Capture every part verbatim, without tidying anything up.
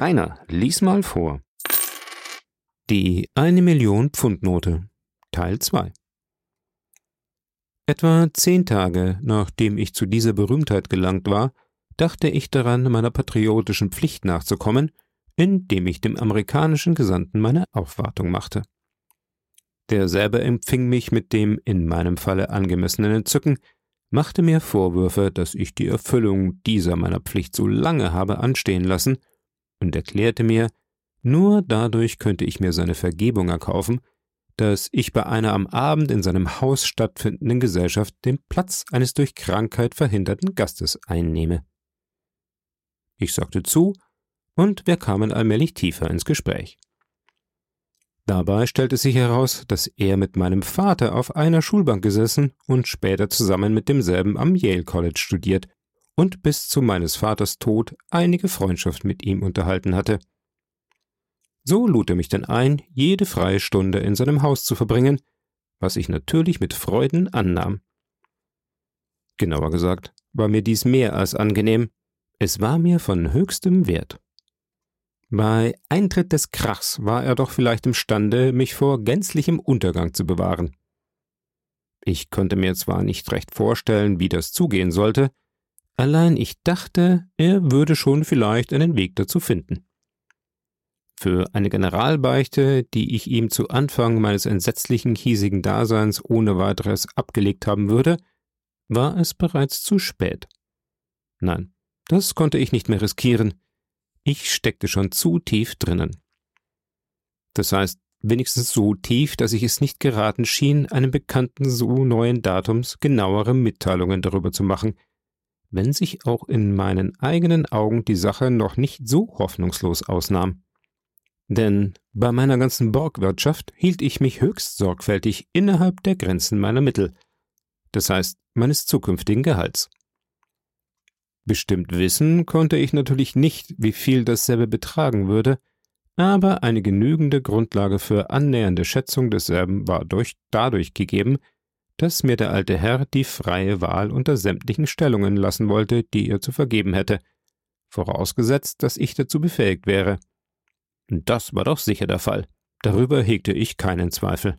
Rainer, lies mal vor. Die eine Million Pfund Note, Teil zwei. Etwa zehn Tage, nachdem ich zu dieser Berühmtheit gelangt war, dachte ich daran, meiner patriotischen Pflicht nachzukommen, indem ich dem amerikanischen Gesandten meine Aufwartung machte. Derselbe empfing mich mit dem in meinem Falle angemessenen Entzücken, machte mir Vorwürfe, dass ich die Erfüllung dieser meiner Pflicht so lange habe anstehen lassen, und erklärte mir, nur dadurch könnte ich mir seine Vergebung erkaufen, dass ich bei einer am Abend in seinem Haus stattfindenden Gesellschaft den Platz eines durch Krankheit verhinderten Gastes einnehme. Ich sagte zu, und wir kamen allmählich tiefer ins Gespräch. Dabei stellte sich heraus, dass er mit meinem Vater auf einer Schulbank gesessen und später zusammen mit demselben am Yale College studiert und bis zu meines Vaters Tod einige Freundschaft mit ihm unterhalten hatte. So lud er mich denn ein, jede freie Stunde in seinem Haus zu verbringen, was ich natürlich mit Freuden annahm. Genauer gesagt, war mir dies mehr als angenehm, es war mir von höchstem Wert. Bei Eintritt des Krachs war er doch vielleicht imstande, mich vor gänzlichem Untergang zu bewahren. Ich konnte mir zwar nicht recht vorstellen, wie das zugehen sollte, allein ich dachte, er würde schon vielleicht einen Weg dazu finden. Für eine Generalbeichte, die ich ihm zu Anfang meines entsetzlichen hiesigen Daseins ohne weiteres abgelegt haben würde, war es bereits zu spät. Nein, das konnte ich nicht mehr riskieren. Ich steckte schon zu tief drinnen. Das heißt, wenigstens so tief, dass ich es nicht geraten schien, einem Bekannten so neuen Datums genauere Mitteilungen darüber zu machen, wenn sich auch in meinen eigenen Augen die Sache noch nicht so hoffnungslos ausnahm. Denn bei meiner ganzen Borgwirtschaft hielt ich mich höchst sorgfältig innerhalb der Grenzen meiner Mittel, das heißt meines zukünftigen Gehalts. Bestimmt wissen konnte ich natürlich nicht, wie viel dasselbe betragen würde, aber eine genügende Grundlage für annähernde Schätzung desselben war durch, dadurch gegeben, dass mir der alte Herr die freie Wahl unter sämtlichen Stellungen lassen wollte, die er zu vergeben hätte, vorausgesetzt, dass ich dazu befähigt wäre. Das war doch sicher der Fall, darüber hegte ich keinen Zweifel.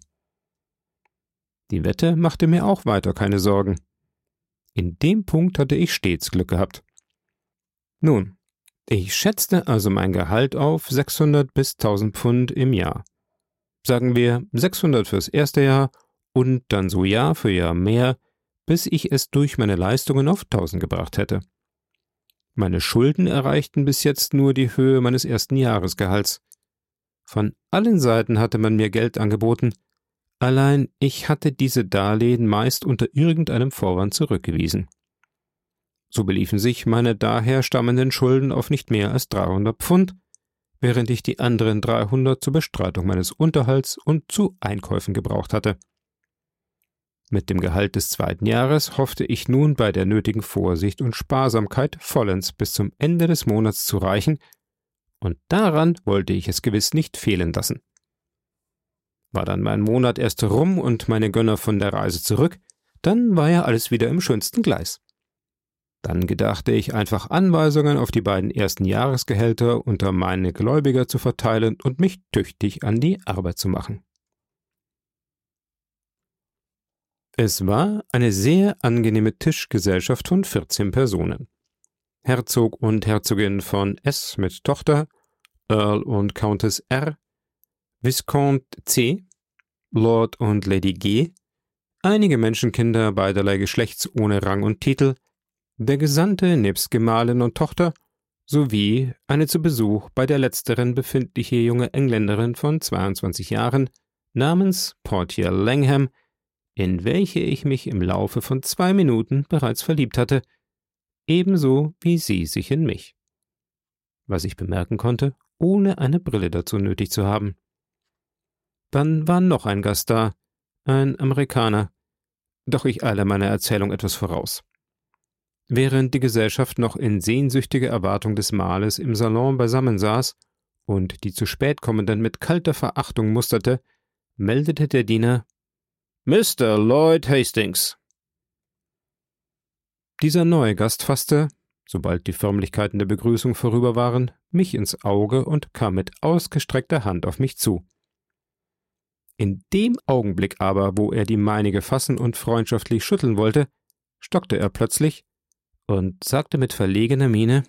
Die Wette machte mir auch weiter keine Sorgen. In dem Punkt hatte ich stets Glück gehabt. Nun, ich schätzte also mein Gehalt auf sechshundert bis tausend Pfund im Jahr. Sagen wir sechshundert fürs erste Jahr und dann so Jahr für Jahr mehr, bis ich es durch meine Leistungen auf tausend gebracht hätte. Meine Schulden erreichten bis jetzt nur die Höhe meines ersten Jahresgehalts. Von allen Seiten hatte man mir Geld angeboten, allein ich hatte diese Darlehen meist unter irgendeinem Vorwand zurückgewiesen. So beliefen sich meine daher stammenden Schulden auf nicht mehr als dreihundert Pfund, während ich die anderen dreihundert zur Bestreitung meines Unterhalts und zu Einkäufen gebraucht hatte. Mit dem Gehalt des zweiten Jahres hoffte ich nun bei der nötigen Vorsicht und Sparsamkeit vollends bis zum Ende des Monats zu reichen, und daran wollte ich es gewiss nicht fehlen lassen. War dann mein Monat erst rum und meine Gönner von der Reise zurück, dann war ja alles wieder im schönsten Gleis. Dann gedachte ich einfach Anweisungen auf die beiden ersten Jahresgehälter unter meine Gläubiger zu verteilen und mich tüchtig an die Arbeit zu machen. Es war eine sehr angenehme Tischgesellschaft von vierzehn Personen. Herzog und Herzogin von S. mit Tochter, Earl und Countess R., Viscount C., Lord und Lady G., einige Menschenkinder beiderlei Geschlechts ohne Rang und Titel, der Gesandte nebst Gemahlin und Tochter, sowie eine zu Besuch bei der letzteren befindliche junge Engländerin von zweiundzwanzig Jahren namens Portia Langham, in welche ich mich im Laufe von zwei Minuten bereits verliebt hatte, ebenso wie sie sich in mich. Was ich bemerken konnte, ohne eine Brille dazu nötig zu haben. Dann war noch ein Gast da, ein Amerikaner, doch ich eile meiner Erzählung etwas voraus. Während die Gesellschaft noch in sehnsüchtiger Erwartung des Mahles im Salon beisammensaß und die zu spät kommenden mit kalter Verachtung musterte, meldete der Diener: »Mister Lloyd Hastings.« Dieser neue Gast fasste, sobald die Förmlichkeiten der Begrüßung vorüber waren, mich ins Auge und kam mit ausgestreckter Hand auf mich zu. In dem Augenblick aber, wo er die meinige fassen und freundschaftlich schütteln wollte, stockte er plötzlich und sagte mit verlegener Miene: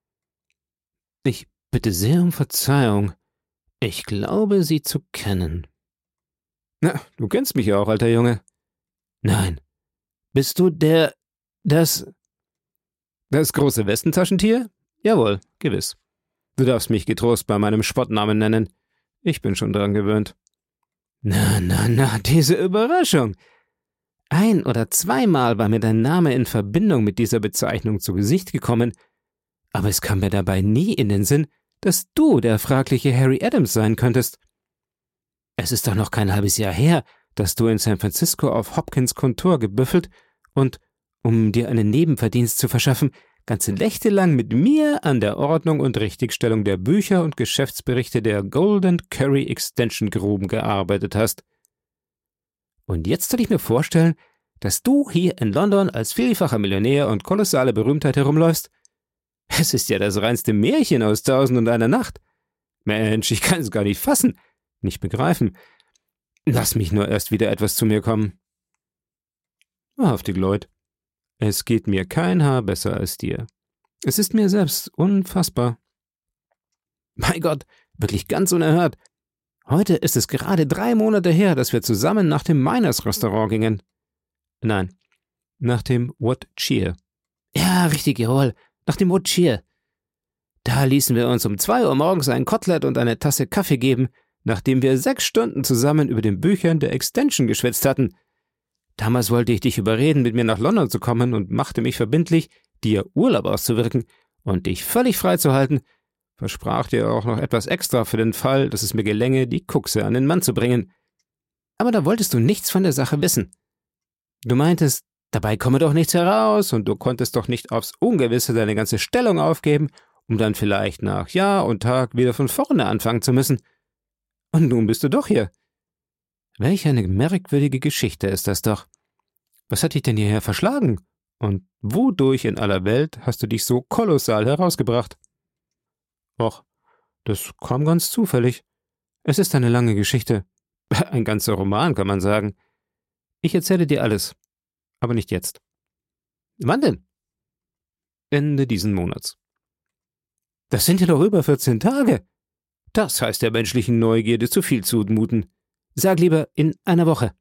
»Ich bitte sehr um Verzeihung. Ich glaube, Sie zu kennen.« »Na, du kennst mich ja auch, alter Junge.« »Nein. Bist du der... das... das große Westentaschentier? Jawohl, gewiss. Du darfst mich getrost bei meinem Spottnamen nennen. Ich bin schon daran gewöhnt.« »Na, na, na, diese Überraschung! Ein- oder zweimal war mir dein Name in Verbindung mit dieser Bezeichnung zu Gesicht gekommen, aber es kam mir dabei nie in den Sinn, dass du der fragliche Harry Adams sein könntest. Es ist doch noch kein halbes Jahr her, dass du in San Francisco auf Hopkins Kontor gebüffelt und, um dir einen Nebenverdienst zu verschaffen, ganze Nächte lang mit mir an der Ordnung und Richtigstellung der Bücher und Geschäftsberichte der Golden Curry Extension Gruben gearbeitet hast. Und jetzt soll ich mir vorstellen, dass du hier in London als vielfacher Millionär und kolossale Berühmtheit herumläufst? Es ist ja das reinste Märchen aus Tausend und einer Nacht. Mensch, ich kann es gar nicht fassen, nicht begreifen. Lass mich nur erst wieder etwas zu mir kommen. Wahrhaftig, Lloyd. Es geht mir kein Haar besser als dir. Es ist mir selbst unfassbar. Mein Gott, wirklich ganz unerhört. Heute ist es gerade drei Monate her, dass wir zusammen nach dem Miners Restaurant gingen. Nein, nach dem What Cheer. Ja, richtig, jawohl, nach dem What Cheer. Da ließen wir uns um zwei Uhr morgens ein Kotelett und eine Tasse Kaffee geben, nachdem wir sechs Stunden zusammen über den Büchern der Extension geschwätzt hatten. Damals wollte ich dich überreden, mit mir nach London zu kommen und machte mich verbindlich, dir Urlaub auszuwirken und dich völlig frei zu halten, versprach dir auch noch etwas extra für den Fall, dass es mir gelänge, die Kuxe an den Mann zu bringen. Aber da wolltest du nichts von der Sache wissen. Du meintest, dabei komme doch nichts heraus und du konntest doch nicht aufs Ungewisse deine ganze Stellung aufgeben, um dann vielleicht nach Jahr und Tag wieder von vorne anfangen zu müssen. Und nun bist du doch hier. Welch eine merkwürdige Geschichte ist das doch. Was hat dich denn hierher verschlagen? Und wodurch in aller Welt hast du dich so kolossal herausgebracht? Och, das kam ganz zufällig. Es ist eine lange Geschichte. Ein ganzer Roman, kann man sagen. Ich erzähle dir alles, aber nicht jetzt. Wann denn? Ende diesen Monats. Das sind ja noch über vierzehn Tage. Das heißt der menschlichen Neugierde zu viel zumuten. Sag lieber in einer Woche.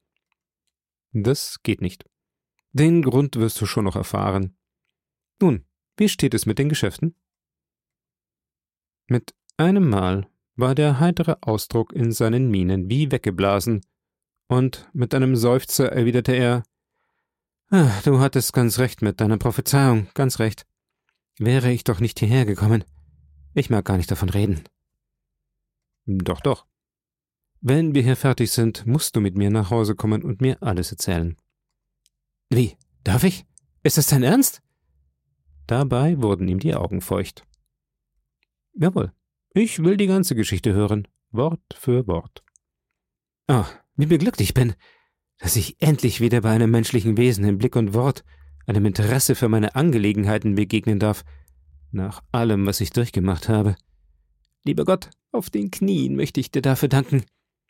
Das geht nicht. Den Grund wirst du schon noch erfahren. Nun, wie steht es mit den Geschäften? Mit einem Mal war der heitere Ausdruck in seinen Mienen wie weggeblasen, und mit einem Seufzer erwiderte er: ah, »Du hattest ganz recht mit deiner Prophezeiung, ganz recht. Wäre ich doch nicht hierher gekommen. Ich mag gar nicht davon reden.« »Doch, doch. Wenn wir hier fertig sind, musst du mit mir nach Hause kommen und mir alles erzählen.« »Wie? Darf ich? Ist das dein Ernst?« Dabei wurden ihm die Augen feucht. »Jawohl, ich will die ganze Geschichte hören, Wort für Wort.« »Oh, wie beglückt ich bin, dass ich endlich wieder bei einem menschlichen Wesen in Blick und Wort, einem Interesse für meine Angelegenheiten begegnen darf, nach allem, was ich durchgemacht habe. Lieber Gott, auf den Knien möchte ich dir dafür danken.«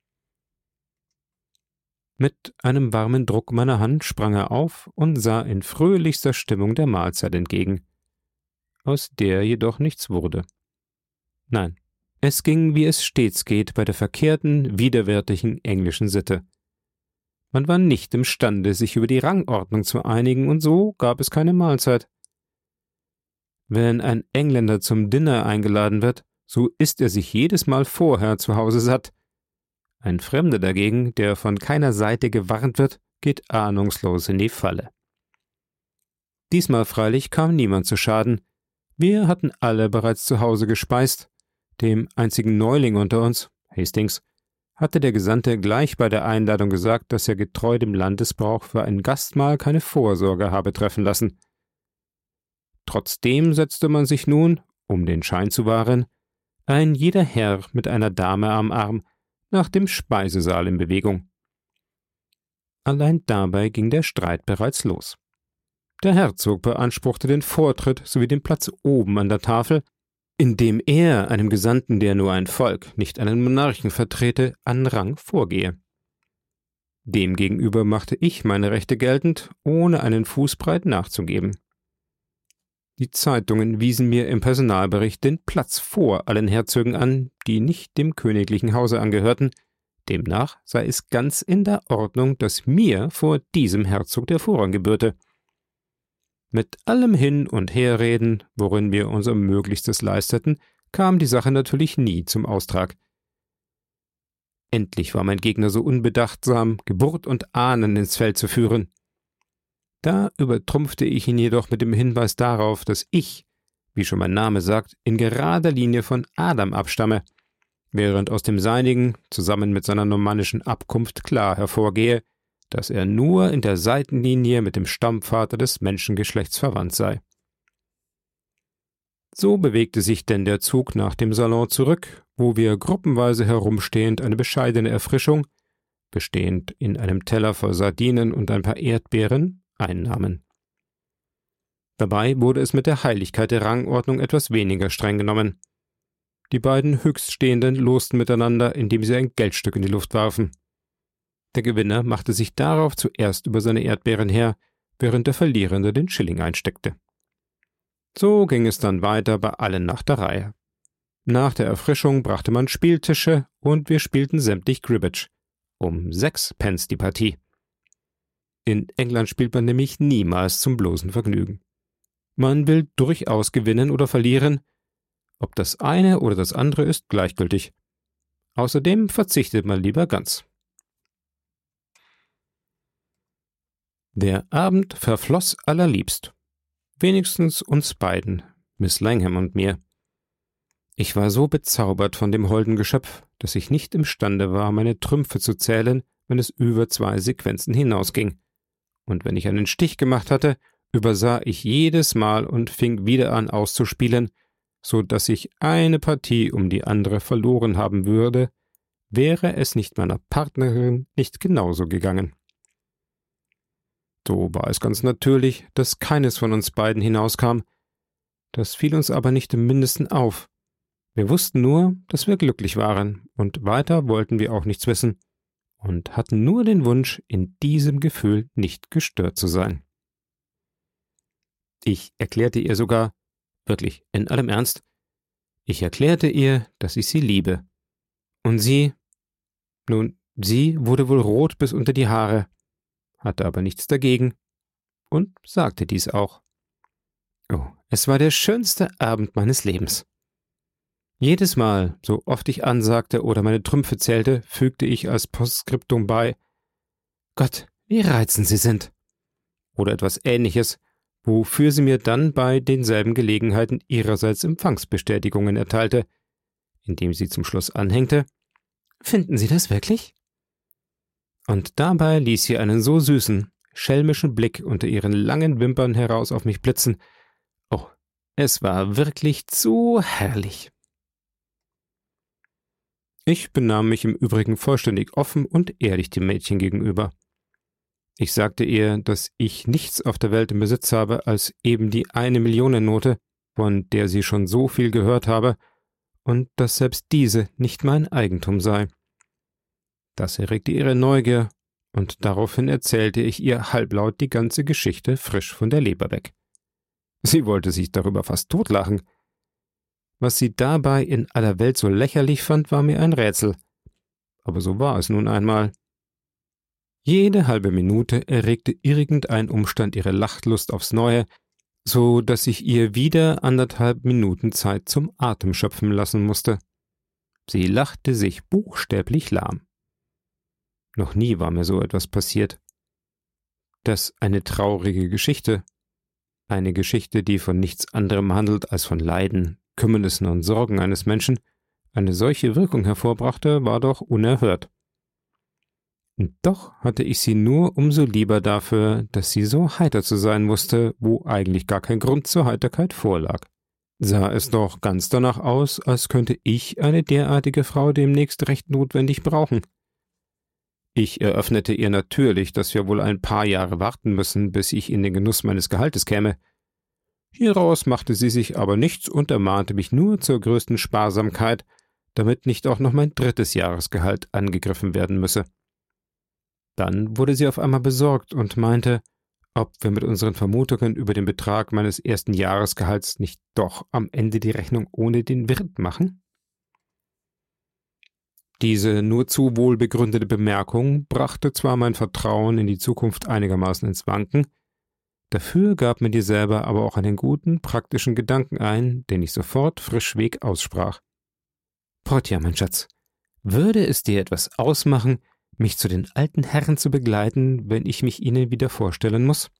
Mit einem warmen Druck meiner Hand sprang er auf und sah in fröhlichster Stimmung der Mahlzeit entgegen, aus der jedoch nichts wurde. Nein, es ging, wie es stets geht, bei der verkehrten, widerwärtigen englischen Sitte. Man war nicht imstande, sich über die Rangordnung zu einigen, und so gab es keine Mahlzeit. Wenn ein Engländer zum Dinner eingeladen wird, so isst er sich jedes Mal vorher zu Hause satt. Ein Fremder dagegen, der von keiner Seite gewarnt wird, geht ahnungslos in die Falle. Diesmal freilich kam niemand zu Schaden. Wir hatten alle bereits zu Hause gespeist. Dem einzigen Neuling unter uns, Hastings, hatte der Gesandte gleich bei der Einladung gesagt, dass er getreu dem Landesbrauch für ein Gastmahl keine Vorsorge habe treffen lassen. Trotzdem setzte man sich nun, um den Schein zu wahren, ein jeder Herr mit einer Dame am Arm nach dem Speisesaal in Bewegung. Allein dabei ging der Streit bereits los. Der Herzog beanspruchte den Vortritt sowie den Platz oben an der Tafel, indem er einem Gesandten, der nur ein Volk, nicht einen Monarchen vertrete, an Rang vorgehe. Demgegenüber machte ich meine Rechte geltend, ohne einen Fußbreit nachzugeben. Die Zeitungen wiesen mir im Personalbericht den Platz vor allen Herzögen an, die nicht dem königlichen Hause angehörten. Demnach sei es ganz in der Ordnung, dass mir vor diesem Herzog der Vorrang gebührte. Mit allem Hin- und Herreden, worin wir unser Möglichstes leisteten, kam die Sache natürlich nie zum Austrag. Endlich war mein Gegner so unbedachtsam, Geburt und Ahnen ins Feld zu führen. Da übertrumpfte ich ihn jedoch mit dem Hinweis darauf, dass ich, wie schon mein Name sagt, in gerader Linie von Adam abstamme, während aus dem seinigen, zusammen mit seiner normannischen Abkunft, klar hervorgehe, dass er nur in der Seitenlinie mit dem Stammvater des Menschengeschlechts verwandt sei. So bewegte sich denn der Zug nach dem Salon zurück, wo wir gruppenweise herumstehend eine bescheidene Erfrischung, bestehend in einem Teller voll Sardinen und ein paar Erdbeeren, einnahmen. Dabei wurde es mit der Heiligkeit der Rangordnung etwas weniger streng genommen. Die beiden Höchststehenden losten miteinander, indem sie ein Geldstück in die Luft warfen. Der Gewinner machte sich darauf zuerst über seine Erdbeeren her, während der Verlierende den Schilling einsteckte. So ging es dann weiter bei allen nach der Reihe. Nach der Erfrischung brachte man Spieltische und wir spielten sämtlich Cribbage. Um sechs Pence die Partie. In England spielt man nämlich niemals zum bloßen Vergnügen. Man will durchaus gewinnen oder verlieren. Ob das eine oder das andere ist gleichgültig. Außerdem verzichtet man lieber ganz. Der Abend verfloss allerliebst. Wenigstens uns beiden, Miss Langham und mir. Ich war so bezaubert von dem holden Geschöpf, dass ich nicht imstande war, meine Trümpfe zu zählen, wenn es über zwei Sequenzen hinausging. Und wenn ich einen Stich gemacht hatte, übersah ich jedes Mal und fing wieder an auszuspielen, so dass ich eine Partie um die andere verloren haben würde, wäre es nicht meiner Partnerin nicht genauso gegangen. So war es ganz natürlich, dass keines von uns beiden hinauskam. Das fiel uns aber nicht im Mindesten auf. Wir wussten nur, dass wir glücklich waren, und weiter wollten wir auch nichts wissen, und hatten nur den Wunsch, in diesem Gefühl nicht gestört zu sein. Ich erklärte ihr sogar, wirklich in allem Ernst, ich erklärte ihr, dass ich sie liebe. Und sie, nun, sie wurde wohl rot bis unter die Haare, hatte aber nichts dagegen und sagte dies auch. Oh, es war der schönste Abend meines Lebens. Jedes Mal, so oft ich ansagte oder meine Trümpfe zählte, fügte ich als Postskriptum bei: Gott, wie reizend Sie sind! Oder etwas Ähnliches, wofür sie mir dann bei denselben Gelegenheiten ihrerseits Empfangsbestätigungen erteilte, indem sie zum Schluss anhängte: Finden Sie das wirklich? Und dabei ließ sie einen so süßen, schelmischen Blick unter ihren langen Wimpern heraus auf mich blitzen. Oh, es war wirklich zu herrlich. Ich benahm mich im Übrigen vollständig offen und ehrlich dem Mädchen gegenüber. Ich sagte ihr, dass ich nichts auf der Welt im Besitz habe als eben die eine Millionennote, von der sie schon so viel gehört habe, und dass selbst diese nicht mein Eigentum sei. Das erregte ihre Neugier, und daraufhin erzählte ich ihr halblaut die ganze Geschichte frisch von der Leber weg. Sie wollte sich darüber fast totlachen. Was sie dabei in aller Welt so lächerlich fand, war mir ein Rätsel. Aber so war es nun einmal. Jede halbe Minute erregte irgendein Umstand ihre Lachlust aufs Neue, so dass ich ihr wieder anderthalb Minuten Zeit zum Atem schöpfen lassen musste. Sie lachte sich buchstäblich lahm. Noch nie war mir so etwas passiert. Das eine traurige Geschichte, eine Geschichte, die von nichts anderem handelt als von Leiden, Kümmernissen und Sorgen eines Menschen, eine solche Wirkung hervorbrachte, war doch unerhört. Und doch hatte ich sie nur umso lieber dafür, dass sie so heiter zu sein wusste, wo eigentlich gar kein Grund zur Heiterkeit vorlag. Sah es doch ganz danach aus, als könnte ich eine derartige Frau demnächst recht notwendig brauchen. Ich eröffnete ihr natürlich, dass wir wohl ein paar Jahre warten müssen, bis ich in den Genuss meines Gehaltes käme. Hieraus machte sie sich aber nichts und ermahnte mich nur zur größten Sparsamkeit, damit nicht auch noch mein drittes Jahresgehalt angegriffen werden müsse. Dann wurde sie auf einmal besorgt und meinte, ob wir mit unseren Vermutungen über den Betrag meines ersten Jahresgehalts nicht doch am Ende die Rechnung ohne den Wirt machen? Diese nur zu wohl begründete Bemerkung brachte zwar mein Vertrauen in die Zukunft einigermaßen ins Wanken, dafür gab mir dieselbe aber auch einen guten, praktischen Gedanken ein, den ich sofort frischweg aussprach. »Portia, mein Schatz, würde es dir etwas ausmachen, mich zu den alten Herren zu begleiten, wenn ich mich ihnen wieder vorstellen muss?«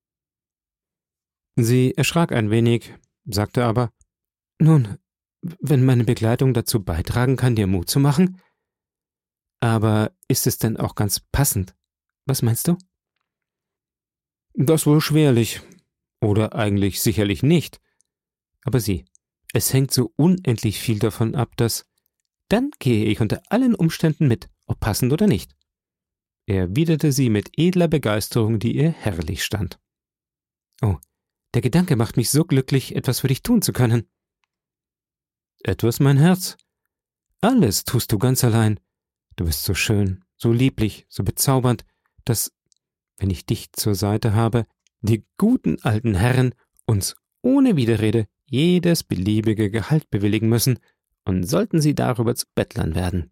Sie erschrak ein wenig, sagte aber, »Nun, wenn meine Begleitung dazu beitragen kann, dir Mut zu machen. Aber ist es denn auch ganz passend? Was meinst du?« »Das wohl schwerlich. Oder eigentlich sicherlich nicht. Aber sieh, es hängt so unendlich viel davon ab, dass... Dann gehe ich unter allen Umständen mit, ob passend oder nicht«, erwiderte sie mit edler Begeisterung, die ihr herrlich stand. »Oh, der Gedanke macht mich so glücklich, etwas für dich tun zu können.« »Etwas, mein Herz? Alles tust du ganz allein. Du bist so schön, so lieblich, so bezaubernd, dass, wenn ich dich zur Seite habe, die guten alten Herren uns ohne Widerrede jedes beliebige Gehalt bewilligen müssen, und sollten sie darüber zu Bettlern werden.«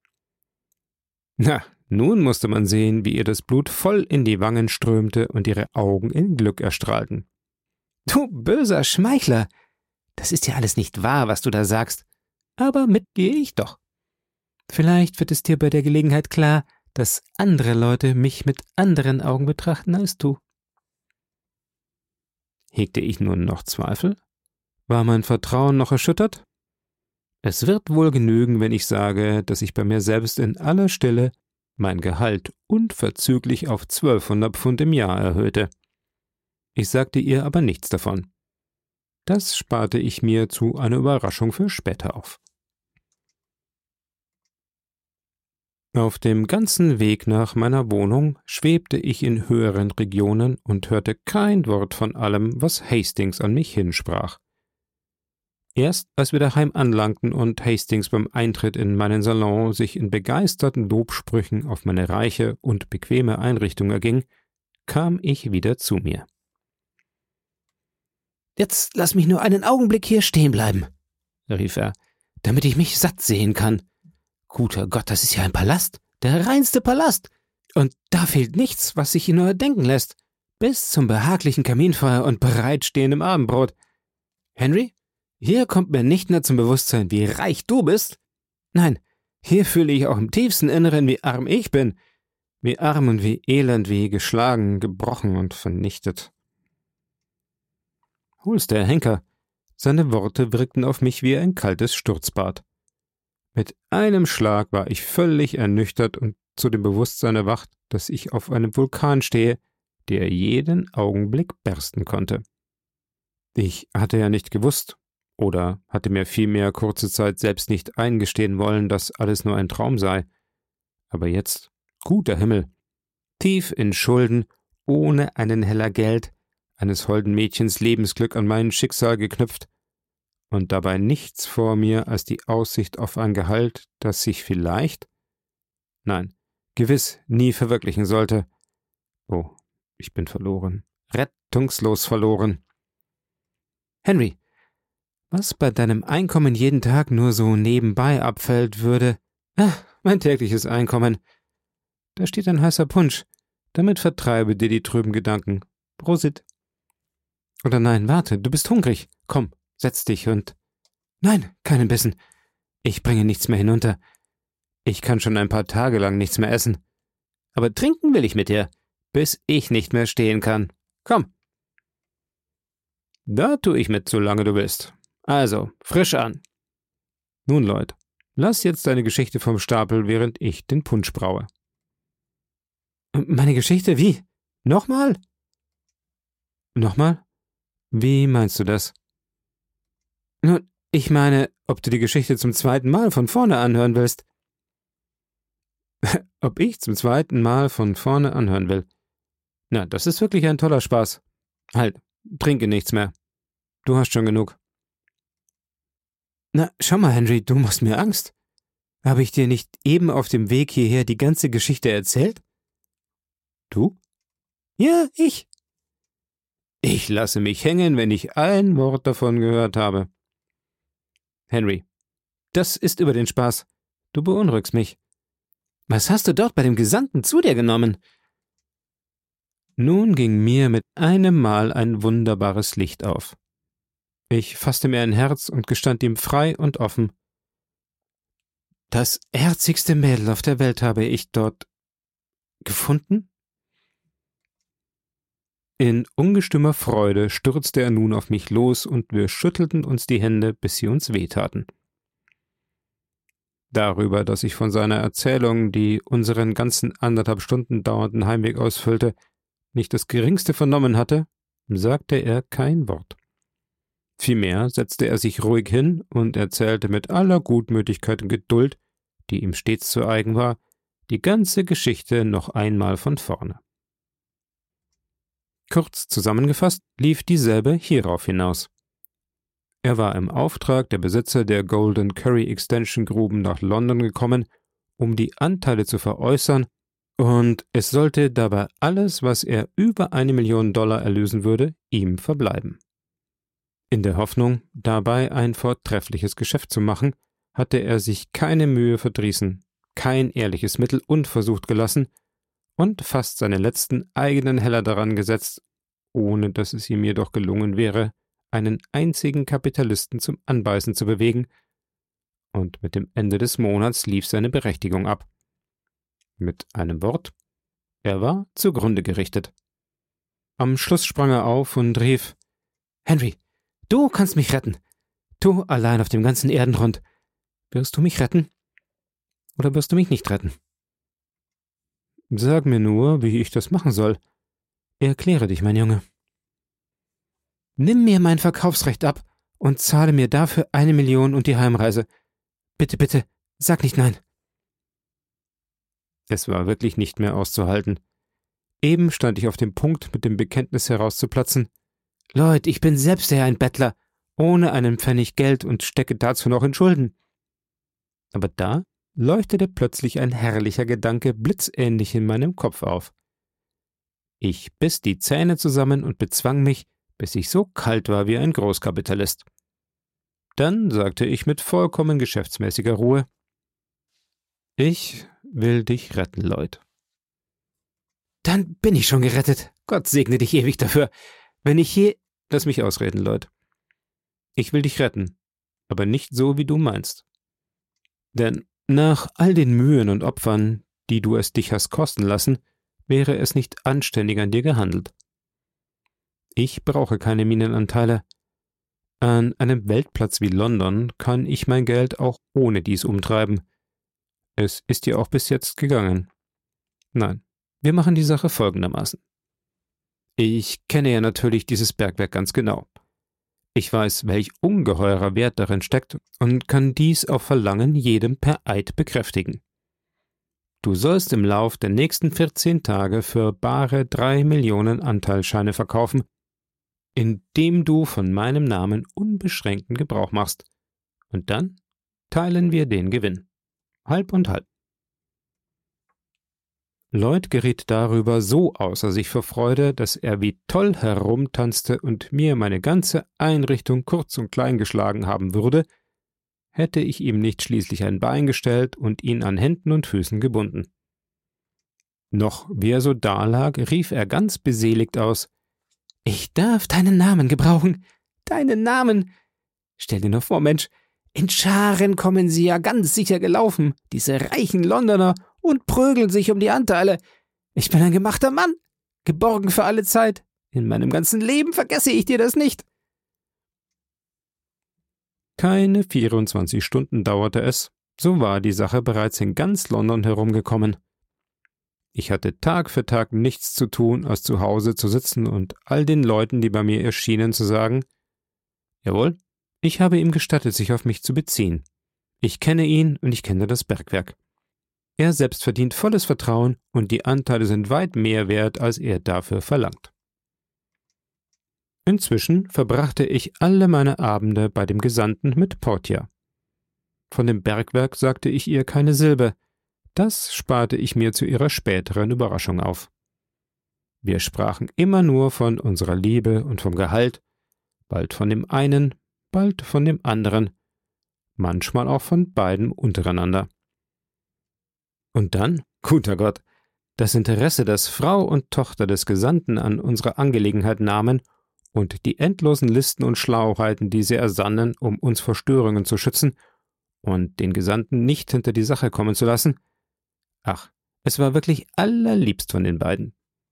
Na, nun musste man sehen, wie ihr das Blut voll in die Wangen strömte und ihre Augen in Glück erstrahlten. »Du böser Schmeichler! Das ist ja alles nicht wahr, was du da sagst. Aber mitgehe ich doch. Vielleicht wird es dir bei der Gelegenheit klar, dass andere Leute mich mit anderen Augen betrachten als du.« Hegte ich nun noch Zweifel? War mein Vertrauen noch erschüttert? Es wird wohl genügen, wenn ich sage, dass ich bei mir selbst in aller Stille mein Gehalt unverzüglich auf zwölfhundert Pfund im Jahr erhöhte. Ich sagte ihr aber nichts davon. Das sparte ich mir zu einer Überraschung für später auf. Auf dem ganzen Weg nach meiner Wohnung schwebte ich in höheren Regionen und hörte kein Wort von allem, was Hastings an mich hinsprach. Erst als wir daheim anlangten und Hastings beim Eintritt in meinen Salon sich in begeisterten Lobsprüchen auf meine reiche und bequeme Einrichtung erging, kam ich wieder zu mir. »Jetzt lass mich nur einen Augenblick hier stehen bleiben«, rief er, »damit ich mich satt sehen kann. Guter Gott, das ist ja ein Palast, der reinste Palast. Und da fehlt nichts, was sich ihn nur denken lässt, bis zum behaglichen Kaminfeuer und bereitstehendem Abendbrot. Henry, hier kommt mir nicht nur zum Bewusstsein, wie reich du bist. Nein, hier fühle ich auch im tiefsten Inneren, wie arm ich bin. Wie arm und wie elend, wie geschlagen, gebrochen und vernichtet.« Hol's der Henker. Seine Worte wirkten auf mich wie ein kaltes Sturzbad. Mit einem Schlag war ich völlig ernüchtert und zu dem Bewusstsein erwacht, dass ich auf einem Vulkan stehe, der jeden Augenblick bersten konnte. Ich hatte ja nicht gewusst, oder hatte mir vielmehr kurze Zeit selbst nicht eingestehen wollen, dass alles nur ein Traum sei. Aber jetzt, guter Himmel, tief in Schulden, ohne einen Heller Geld, eines holden Mädchens Lebensglück an mein Schicksal geknüpft, und dabei nichts vor mir als die Aussicht auf ein Gehalt, das sich vielleicht, nein, gewiss nie verwirklichen sollte. Oh, ich bin verloren, rettungslos verloren. Henry, was bei deinem Einkommen jeden Tag nur so nebenbei abfällt, würde... Ah, mein tägliches Einkommen. Da steht ein heißer Punsch. Damit vertreibe dir die trüben Gedanken. Prosit. Oder nein, warte, du bist hungrig. Komm, setz dich und... Nein, keinen Bissen. Ich bringe nichts mehr hinunter. Ich kann schon ein paar Tage lang nichts mehr essen. Aber trinken will ich mit dir, bis ich nicht mehr stehen kann. Komm. Da tu ich mit, solange du willst. Also, frisch an. Nun, Lloyd, lass jetzt deine Geschichte vom Stapel, während ich den Punsch braue. Meine Geschichte? Wie? Nochmal? Nochmal? Wie meinst du das? Nun, ich meine, ob du die Geschichte zum zweiten Mal von vorne anhören willst. Ob ich zum zweiten Mal von vorne anhören will. Na, das ist wirklich ein toller Spaß. Halt, trinke nichts mehr. Du hast schon genug. Na, schau mal, Henry, du machst mir Angst. Habe ich dir nicht eben auf dem Weg hierher die ganze Geschichte erzählt? Du? Ja, ich. Ich lasse mich hängen, wenn ich ein Wort davon gehört habe. Henry, das ist über den Spaß. Du beunruhigst mich. Was hast du dort bei dem Gesandten zu dir genommen? Nun ging mir mit einem Mal ein wunderbares Licht auf. Ich fasste mir ein Herz und gestand ihm frei und offen: Das herzigste Mädel auf der Welt habe ich dort gefunden? In ungestümer Freude stürzte er nun auf mich los, und wir schüttelten uns die Hände, bis sie uns wehtaten. Darüber, dass ich von seiner Erzählung, die unseren ganzen anderthalb Stunden dauernden Heimweg ausfüllte, nicht das Geringste vernommen hatte, sagte er kein Wort. Vielmehr setzte er sich ruhig hin und erzählte mit aller Gutmütigkeit und Geduld, die ihm stets zu eigen war, die ganze Geschichte noch einmal von vorne. Kurz zusammengefasst lief dieselbe hierauf hinaus. Er war im Auftrag der Besitzer der Golden Curry Extension Gruben nach London gekommen, um die Anteile zu veräußern, und es sollte dabei alles, was er über eine Million Dollar erlösen würde, ihm verbleiben. In der Hoffnung, dabei ein vortreffliches Geschäft zu machen, hatte er sich keine Mühe verdrießen, kein ehrliches Mittel unversucht gelassen und fast seine letzten eigenen Heller daran gesetzt, ohne dass es ihm jedoch gelungen wäre, einen einzigen Kapitalisten zum Anbeißen zu bewegen, und mit dem Ende des Monats lief seine Berechtigung ab. Mit einem Wort: er war zugrunde gerichtet. Am Schluss sprang er auf und rief: »Henry, du kannst mich retten. Du allein auf dem ganzen Erdenrund. Wirst du mich retten? Oder wirst du mich nicht retten?« »Sag mir nur, wie ich das machen soll. Erkläre dich, mein Junge.« »Nimm mir mein Verkaufsrecht ab und zahle mir dafür eine Million und die Heimreise. Bitte, bitte, sag nicht nein.« Es war wirklich nicht mehr auszuhalten. Eben stand ich auf dem Punkt, mit dem Bekenntnis herauszuplatzen: »Lloyd, ich bin selbst ja ein Bettler, ohne einen Pfennig Geld und stecke dazu noch in Schulden.« Aber da leuchtete plötzlich ein herrlicher Gedanke blitzähnlich in meinem Kopf auf. Ich biss die Zähne zusammen und bezwang mich, bis ich so kalt war wie ein Großkapitalist. Dann sagte ich mit vollkommen geschäftsmäßiger Ruhe: »Ich will dich retten, Lloyd.« »Dann bin ich schon gerettet. Gott segne dich ewig dafür. Wenn ich je...« »Lass mich ausreden, Lloyd. Ich will dich retten, aber nicht so, wie du meinst. Denn nach all den Mühen und Opfern, die du es dich hast kosten lassen, wäre es nicht anständig an dir gehandelt. Ich brauche keine Minenanteile. An einem Weltplatz wie London kann ich mein Geld auch ohne dies umtreiben. Es ist dir auch bis jetzt gegangen. Nein, wir machen die Sache folgendermaßen. Ich kenne ja natürlich dieses Bergwerk ganz genau. Ich weiß, welch ungeheurer Wert darin steckt und kann dies auf Verlangen jedem per Eid bekräftigen. Du sollst im Lauf der nächsten vierzehn Tage für bare drei Millionen Anteilsscheine verkaufen, indem du von meinem Namen unbeschränkten Gebrauch machst. Und dann teilen wir den Gewinn. Halb und halb.« Lloyd geriet darüber so außer sich vor Freude, dass er wie toll herumtanzte und mir meine ganze Einrichtung kurz und klein geschlagen haben würde, hätte ich ihm nicht schließlich ein Bein gestellt und ihn an Händen und Füßen gebunden. Noch wie er so dalag, rief er ganz beseligt aus: »Ich darf deinen Namen gebrauchen. Deinen Namen. Stell dir nur vor, Mensch, in Scharen kommen sie ja ganz sicher gelaufen, diese reichen Londoner, und prügeln sich um die Anteile. Ich bin ein gemachter Mann, geborgen für alle Zeit. In meinem ganzen Leben vergesse ich dir das nicht.« Keine vierundzwanzig Stunden dauerte es, so war die Sache bereits in ganz London herumgekommen. Ich hatte Tag für Tag nichts zu tun, als zu Hause zu sitzen und all den Leuten, die bei mir erschienen, zu sagen: »Jawohl, ich habe ihm gestattet, sich auf mich zu beziehen. Ich kenne ihn und ich kenne das Bergwerk. Er selbst verdient volles Vertrauen und die Anteile sind weit mehr wert, als er dafür verlangt. Inzwischen verbrachte ich alle meine Abende bei dem Gesandten mit Portia. Von dem Bergwerk sagte ich ihr keine Silbe, das sparte ich mir zu ihrer späteren Überraschung auf. Wir sprachen immer nur von unserer Liebe und vom Gehalt, bald von dem einen, bald von dem anderen, manchmal auch von beiden untereinander. Und dann, guter Gott, das Interesse, das Frau und Tochter des Gesandten an unserer Angelegenheit nahmen und die endlosen Listen und Schlauheiten, die sie ersannen, um uns vor Störungen zu schützen und den Gesandten nicht hinter die Sache kommen zu lassen. Ach, es war wirklich allerliebst von den beiden.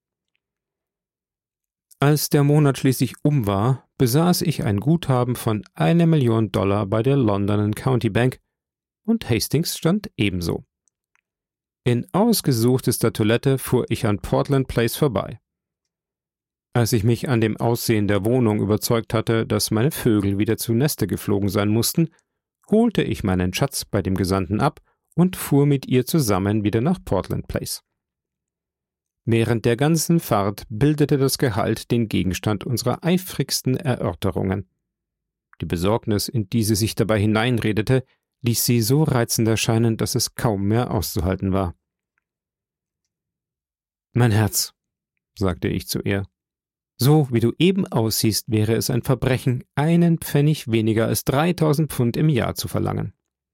Als der Monat schließlich um war, besaß ich ein Guthaben von einer Million Dollar bei der London County Bank und Hastings stand ebenso. In ausgesuchtester Toilette fuhr ich an Portland Place vorbei. Als ich mich an dem Aussehen der Wohnung überzeugt hatte, dass meine Vögel wieder zu Neste geflogen sein mussten, holte ich meinen Schatz bei dem Gesandten ab und fuhr mit ihr zusammen wieder nach Portland Place. Während der ganzen Fahrt bildete das Gehalt den Gegenstand unserer eifrigsten Erörterungen. Die Besorgnis, in die sie sich dabei hineinredete, ließ sie so reizend erscheinen, dass es kaum mehr auszuhalten war. »Mein Herz«, sagte ich zu ihr, »so wie du eben aussiehst, wäre es ein Verbrechen, einen Pfennig weniger als dreitausend Pfund im Jahr zu verlangen.«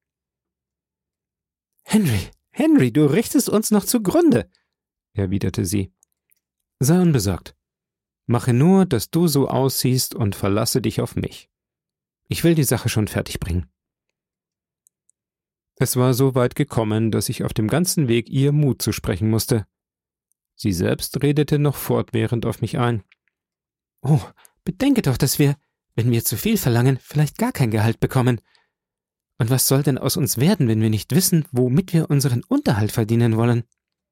»Henry, Henry, du richtest uns noch zugrunde«, erwiderte sie. »Sei unbesorgt. Mache nur, dass du so aussiehst und verlasse dich auf mich. Ich will die Sache schon fertig bringen.« Es war so weit gekommen, dass ich auf dem ganzen Weg ihr Mut zu sprechen musste. Sie selbst redete noch fortwährend auf mich ein. »Oh, bedenke doch, dass wir, wenn wir zu viel verlangen, vielleicht gar kein Gehalt bekommen. Und was soll denn aus uns werden, wenn wir nicht wissen, womit wir unseren Unterhalt verdienen wollen?«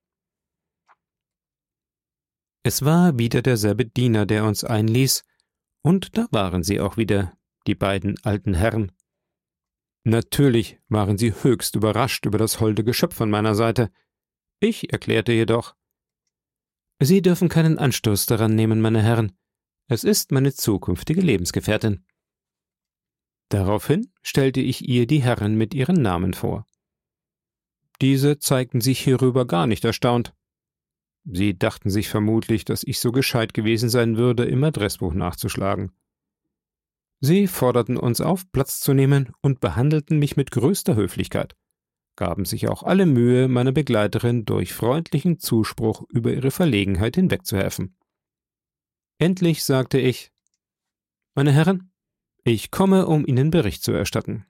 Es war wieder derselbe Diener, der uns einließ, und da waren sie auch wieder, die beiden alten Herren. Natürlich waren sie höchst überrascht über das holde Geschöpf an meiner Seite. Ich erklärte jedoch: »Sie dürfen keinen Anstoß daran nehmen, meine Herren. Es ist meine zukünftige Lebensgefährtin.« Daraufhin stellte ich ihr die Herren mit ihren Namen vor. Diese zeigten sich hierüber gar nicht erstaunt. Sie dachten sich vermutlich, dass ich so gescheit gewesen sein würde, im Adressbuch nachzuschlagen. Sie forderten uns auf, Platz zu nehmen und behandelten mich mit größter Höflichkeit, gaben sich auch alle Mühe, meiner Begleiterin durch freundlichen Zuspruch über ihre Verlegenheit hinwegzuhelfen. Endlich sagte ich: »Meine Herren, ich komme, um Ihnen Bericht zu erstatten.«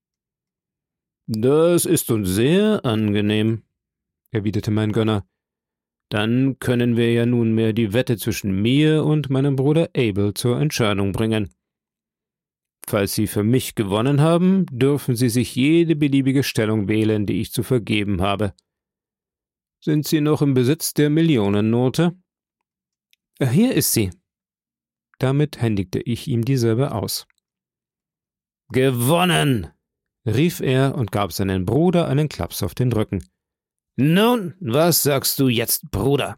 »Das ist uns sehr angenehm«, erwiderte mein Gönner. »Dann können wir ja nunmehr die Wette zwischen mir und meinem Bruder Abel zur Entscheidung bringen. Falls Sie für mich gewonnen haben, dürfen Sie sich jede beliebige Stellung wählen, die ich zu vergeben habe. Sind Sie noch im Besitz der Millionennote?« »Hier ist sie.« Damit händigte ich ihm dieselbe aus. »Gewonnen«, rief er und gab seinem Bruder einen Klaps auf den Rücken. »Nun, was sagst du jetzt, Bruder?«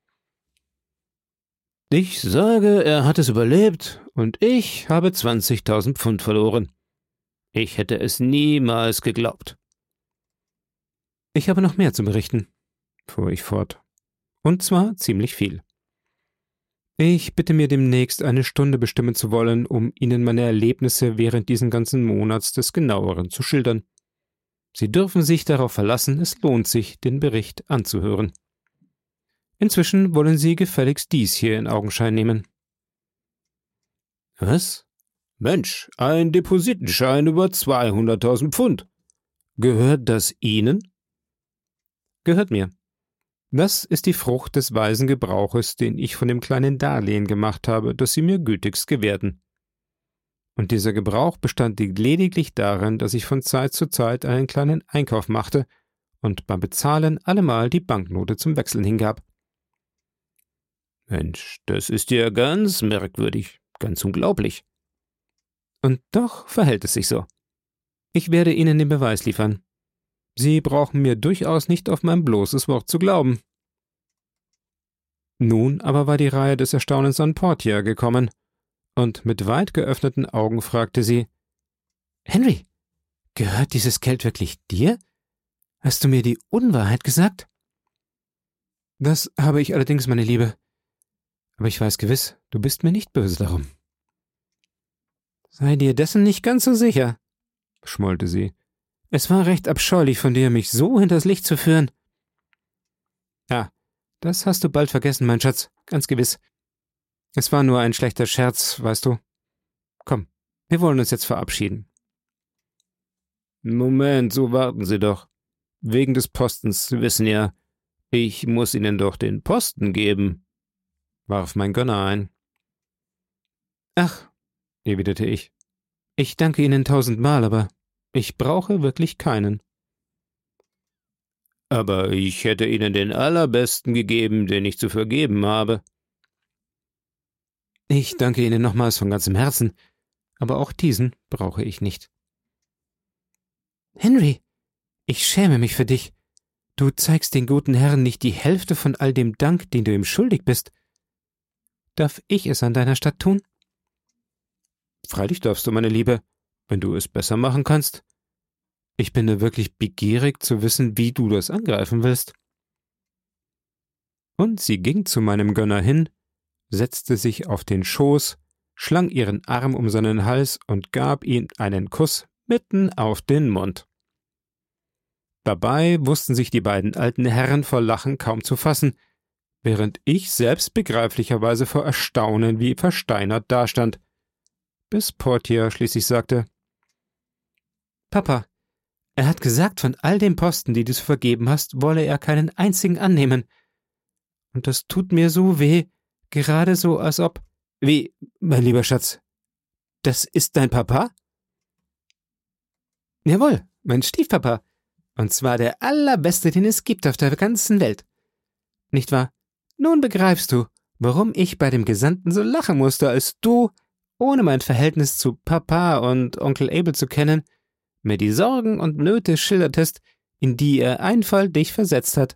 »Ich sage, er hat es überlebt, und ich habe zwanzigtausend Pfund verloren. Ich hätte es niemals geglaubt.« »Ich habe noch mehr zu berichten«, fuhr ich fort, »und zwar ziemlich viel. Ich bitte mir demnächst eine Stunde bestimmen zu wollen, um Ihnen meine Erlebnisse während diesen ganzen Monats des Genaueren zu schildern. Sie dürfen sich darauf verlassen, es lohnt sich, den Bericht anzuhören. Inzwischen wollen Sie gefälligst dies hier in Augenschein nehmen.« »Was? Mensch, ein Depositenschein über zweihunderttausend Pfund. Gehört das Ihnen?« »Gehört mir. Das ist die Frucht des weisen Gebrauches, den ich von dem kleinen Darlehen gemacht habe, das Sie mir gütigst gewährten. Und dieser Gebrauch bestand lediglich darin, dass ich von Zeit zu Zeit einen kleinen Einkauf machte und beim Bezahlen allemal die Banknote zum Wechseln hingab.« »Mensch, das ist ja ganz merkwürdig, ganz unglaublich.« »Und doch verhält es sich so. Ich werde Ihnen den Beweis liefern. Sie brauchen mir durchaus nicht auf mein bloßes Wort zu glauben. Nun aber war die Reihe des Erstaunens an Portia gekommen, und mit weit geöffneten Augen fragte sie: »Henry, gehört dieses Geld wirklich dir? Hast du mir die Unwahrheit gesagt?« »Das habe ich allerdings, meine Liebe. Aber ich weiß gewiss, du bist mir nicht böse darum.« »Sei dir dessen nicht ganz so sicher«, schmollte sie. »Es war recht abscheulich von dir, mich so hinters Licht zu führen.« »Ah, das hast du bald vergessen, mein Schatz, ganz gewiss. Es war nur ein schlechter Scherz, weißt du. Komm, wir wollen uns jetzt verabschieden.« »Moment, so warten Sie doch. Wegen des Postens, Sie wissen ja, ich muss Ihnen doch den Posten geben«, warf mein Gönner ein. »Ach«, erwiderte ich, »ich danke Ihnen tausendmal, aber ich brauche wirklich keinen.« »Aber ich hätte Ihnen den allerbesten gegeben, den ich zu vergeben habe.« »Ich danke Ihnen nochmals von ganzem Herzen, aber auch diesen brauche ich nicht.« »Henry, ich schäme mich für dich. Du zeigst den guten Herrn nicht die Hälfte von all dem Dank, den du ihm schuldig bist. Darf ich es an deiner Statt tun?« »Freilich darfst du, meine Liebe, wenn du es besser machen kannst. Ich bin nur wirklich begierig zu wissen, wie du das angreifen willst.« Und sie ging zu meinem Gönner hin, setzte sich auf den Schoß, schlang ihren Arm um seinen Hals und gab ihm einen Kuss mitten auf den Mund. Dabei wussten sich die beiden alten Herren vor Lachen kaum zu fassen, während ich selbst begreiflicherweise vor Erstaunen wie versteinert dastand, bis Portia schließlich sagte: »Papa, er hat gesagt, von all den Posten, die du zu vergeben hast, wolle er keinen einzigen annehmen. Und das tut mir so weh, gerade so, als ob...« »Wie, mein lieber Schatz, das ist dein Papa?« »Jawohl, mein Stiefpapa, und zwar der allerbeste, den es gibt auf der ganzen Welt. Nicht wahr? Nun begreifst du, warum ich bei dem Gesandten so lachen musste, als du, ohne mein Verhältnis zu Papa und Onkel Abel zu kennen, mir die Sorgen und Nöte schildertest, in die ihr Einfall dich versetzt hat.«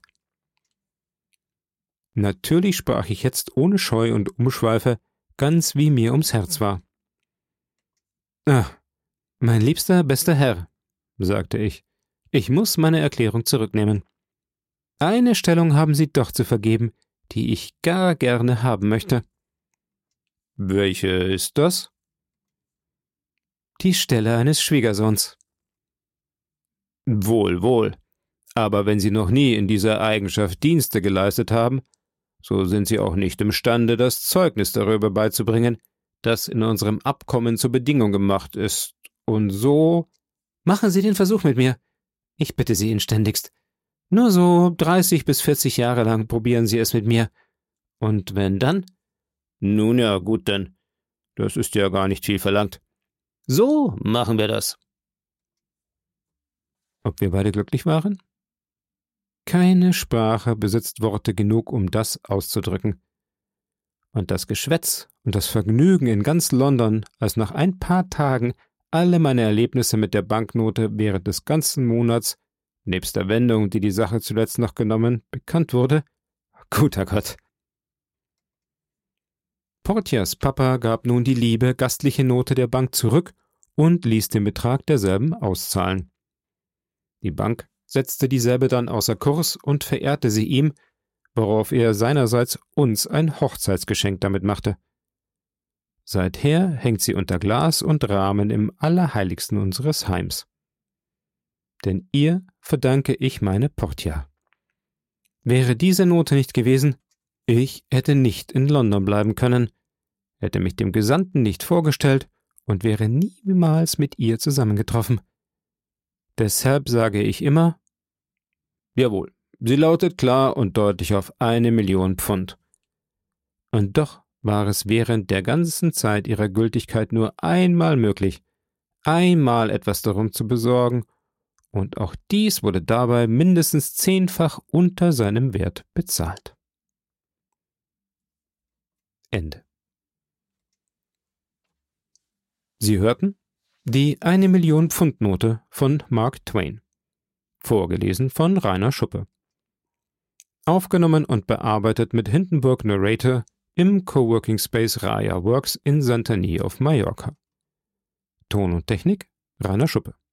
Natürlich sprach ich jetzt ohne Scheu und Umschweife, ganz wie mir ums Herz war. »Ach, mein liebster, bester Herr«, sagte ich, »ich muss meine Erklärung zurücknehmen. Eine Stellung haben Sie doch zu vergeben, die ich gar gerne haben möchte.« »Welche ist das?« »Die Stelle eines Schwiegersohns.« »Wohl, wohl. Aber wenn Sie noch nie in dieser Eigenschaft Dienste geleistet haben, so sind Sie auch nicht imstande, das Zeugnis darüber beizubringen, das in unserem Abkommen zur Bedingung gemacht ist, und so...« »Machen Sie den Versuch mit mir. Ich bitte Sie inständigst. Nur so dreißig bis vierzig Jahre lang probieren Sie es mit mir. Und wenn dann?« »Nun ja, gut denn. Das ist ja gar nicht viel verlangt. So machen wir das.« Ob wir beide glücklich waren? Keine Sprache besitzt Worte genug, um das auszudrücken. Und das Geschwätz und das Vergnügen in ganz London, als nach ein paar Tagen alle meine Erlebnisse mit der Banknote während des ganzen Monats, nebst der Wendung, die die Sache zuletzt noch genommen, bekannt wurde, guter Gott. Portias Papa gab nun die liebe, gastliche Note der Bank zurück und ließ den Betrag derselben auszahlen. Die Bank setzte dieselbe dann außer Kurs und verehrte sie ihm, worauf er seinerseits uns ein Hochzeitsgeschenk damit machte. Seither hängt sie unter Glas und Rahmen im Allerheiligsten unseres Heims. Denn ihr verdanke ich meine Portia. Wäre diese Note nicht gewesen, ich hätte nicht in London bleiben können, hätte mich dem Gesandten nicht vorgestellt und wäre niemals mit ihr zusammengetroffen. Deshalb sage ich immer: Jawohl, sie lautet klar und deutlich auf eine Million Pfund. Und doch war es während der ganzen Zeit ihrer Gültigkeit nur einmal möglich, einmal etwas darum zu besorgen, und auch dies wurde dabei mindestens zehnfach unter seinem Wert bezahlt. Ende. Sie hörten die eine Million Pfund Note von Mark Twain. Vorgelesen von Rainer Schuppe. Aufgenommen und bearbeitet mit Hindenburg Narrator im Coworking Space Raya Works in Santani auf Mallorca. Ton und Technik Rainer Schuppe.